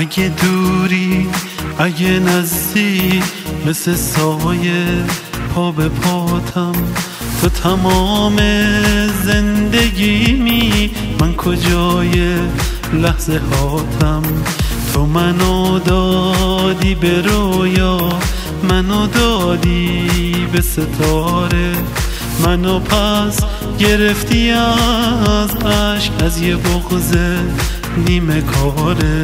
اگه دوری اگه نزدی، مثل سایه پا به پاتم. تو تمام زندگیمی، من کجای لحظه هاتم. تو منو دادی به رویا، منو دادی به ستاره. منو پس گرفتی از عشق، از یه بغض نیمه کاره.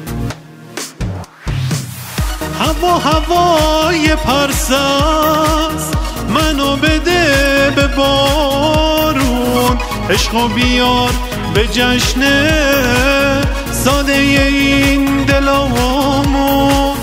هوای پرساز منو بده به بارون. عشقو بیار به جشن ساده این دلامون.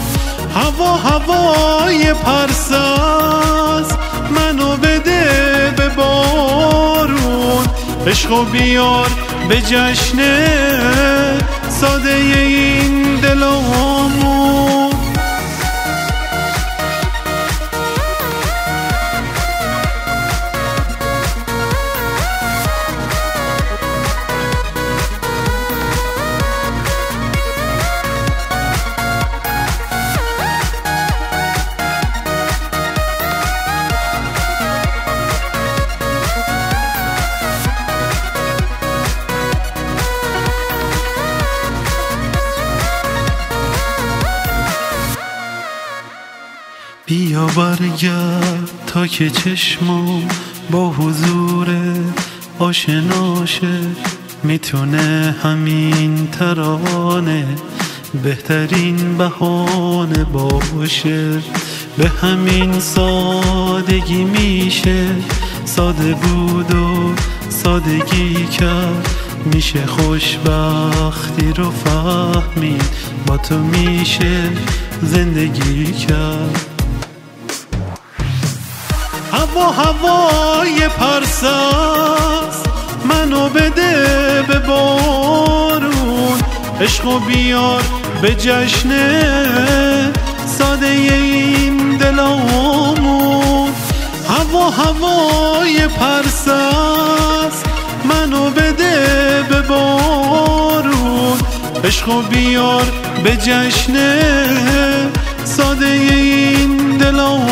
هوای پرساز منو بده به بارون. عشقو بیار به جشن ساده این دلامون. بیا برگرد تا که چشمم با حضور آشناشه. میتونه همین ترانه بهترین بهانه باشه. به همین سادگی میشه ساده بود و سادگی کرد. میشه خوشبختی رو فهمید، با تو میشه زندگی کرد. هوای پرساز منو بده به بارون. عشقو بیار به جشن ساده این دلامون. هوای پرساز منو بده به بارون. عشقو بیار به جشن ساده این دلامون.